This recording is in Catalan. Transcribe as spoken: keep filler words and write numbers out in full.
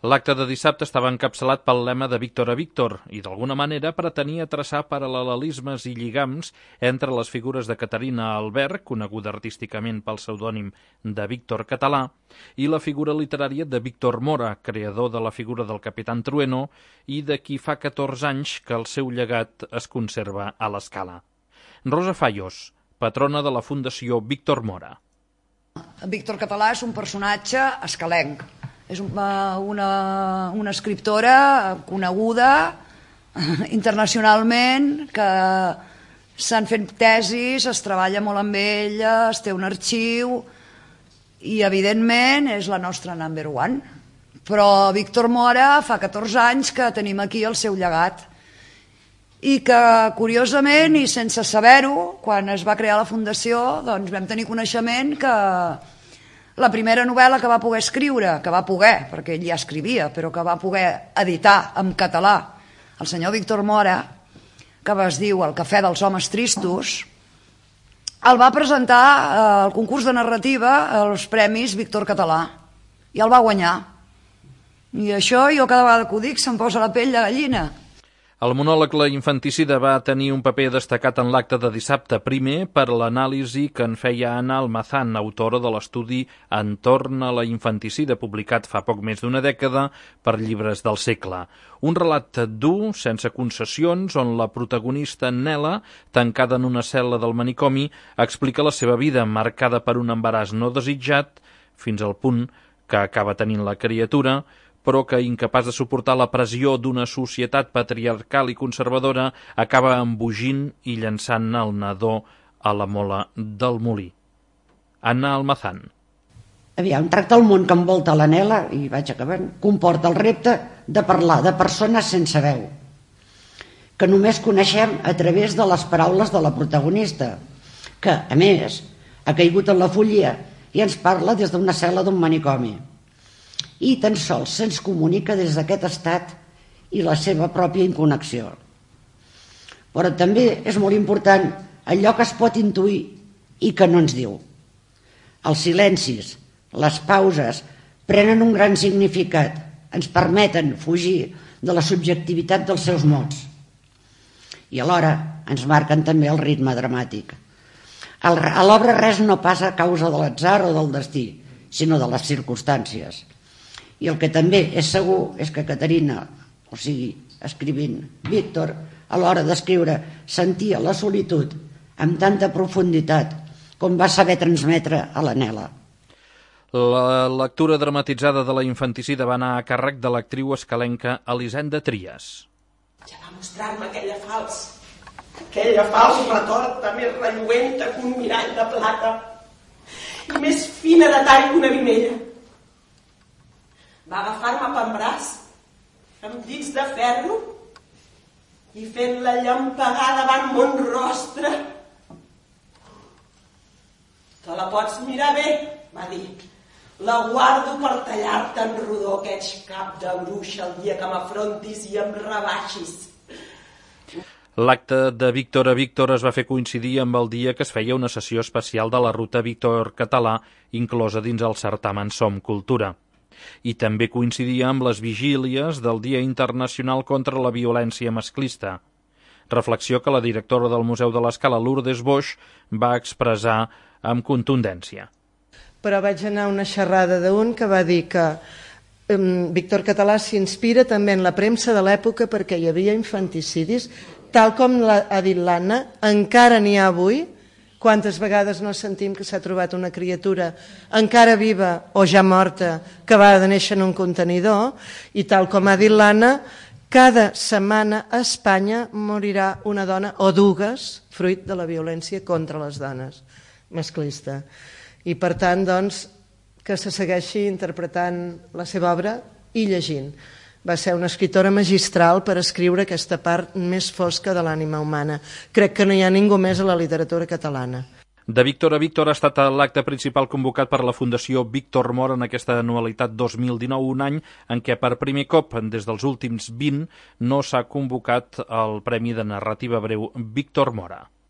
L'acte de dissabte estava encapçalat pel lema de Víctor a Víctor i, d'alguna manera, pretenia traçar paral·lelismes i lligams entre les figures de Caterina Albert, coneguda artísticament pel pseudònim de Víctor Català, i la figura literària de Víctor Mora, creador de la figura del Capitán Trueno i de qui fa catorze anys que el seu llegat es conserva a l'Escala. Rosa Fallos, patrona de la Fundació Víctor Mora. Víctor Català és un personatge escalenc. És una, una, una escriptora coneguda internacionalment, que s'han fet tesis, es treballa molt amb ella, es té un arxiu i, evidentment, és la nostra number one. Però Víctor Mora fa catorze anys que tenim aquí el seu llegat i que, curiosament i sense saber-ho, quan es va crear la Fundació, doncs vam tenir coneixement que la primera novel·la que va poder escriure, que va poder, perquè ell ja escrivia, però que va poder editar en català, el senyor Víctor Mora, que es diu El cafè dels homes tristos, el va presentar al concurs de narrativa als Premis Víctor Català i el va guanyar. I això, jo cada vegada que ho dic, se'm posa la pell de gallina. El monòleg La infanticida va tenir un paper destacat en l'acte de dissabte, primer per l'anàlisi que en feia Ana Almazán, autora de l'estudi Entorn a la infanticida, publicat fa poc més d'una dècada per Llibres del Segle. Un relat dur, sense concessions, on la protagonista Nela, tancada en una cel·la del manicomi, explica la seva vida marcada per un embaràs no desitjat, fins al punt que acaba tenint la criatura, però que, incapaç de suportar la pressió d'una societat patriarcal i conservadora, acaba embogint i llançant el nadó a la mola del molí. Ana Almazán. Aviam, tracta el món que envolta la Nela, i vaig acabant, comporta el repte de parlar de persones sense veu, que només coneixem a través de les paraules de la protagonista, que, a més, ha caigut en la follia i ens parla des d'una cel·la d'un manicomi. I tan sols se'ns comunica des d'aquest estat i la seva pròpia inconnexió. Però també és molt important allò que es pot intuir i que no ens diu. Els silencis, les pauses, prenen un gran significat, ens permeten fugir de la subjectivitat dels seus mots. I alhora ens marquen també el ritme dramàtic. A l'obra res no passa a causa de l'atzar o del destí, sinó de les circumstàncies. I el que també és segur és que Caterina, o sigui, escrivint Víctor, a l'hora d'escriure, sentia la solitud amb tanta profunditat com va saber transmetre a la Nela. La lectura dramatitzada de La infanticida va anar a càrrec de l'actriu escalenca Elisenda Trias. Ja va mostrar-me aquella fals, aquella fals retorta més relluenta que un mirall de plata i més fina de tall que una vinella. Va agafar-me pel braç, amb dits de ferro, i fent-la llampegar davant mon rostre. Te la pots mirar bé, va dir. La guardo per tallar-te en rodó aquest cap de bruixa el dia que m'afrontis i em rebaixis. L'acte de Víctor a Víctor es va fer coincidir amb el dia que es feia una sessió especial de la Ruta Víctor Català, inclosa dins el certamen Som Cultura. I també coincidia amb les vigílies del Dia Internacional contra la Violència Masclista, reflexió que la directora del Museu de l'Escala, Lourdes Boix, va expressar amb contundència. Però vaig anar a una xerrada d'un que va dir que um, Víctor Català s'inspira també en la premsa de l'època perquè hi havia infanticidis, tal com la, ha dit l'Anna, encara n'hi ha avui. Quantes vegades no sentim que s'ha trobat una criatura encara viva o ja morta que va de néixer en un contenidor, i tal com ha dit l'Anna, cada setmana a Espanya morirà una dona o dues fruit de la violència contra les dones masclista. I per tant, doncs, que se segueixi interpretant la seva obra i llegint. Va ser una escriptora magistral per escriure aquesta part més fosca de l'ànima humana. Crec que no hi ha ningú més a la literatura catalana. De Víctor a Víctor ha estat l'acte principal convocat per la Fundació Víctor Mora en aquesta anualitat dos mil dinou, un any en què per primer cop, des dels últims vint, no s'ha convocat el Premi de Narrativa Breu Víctor Mora.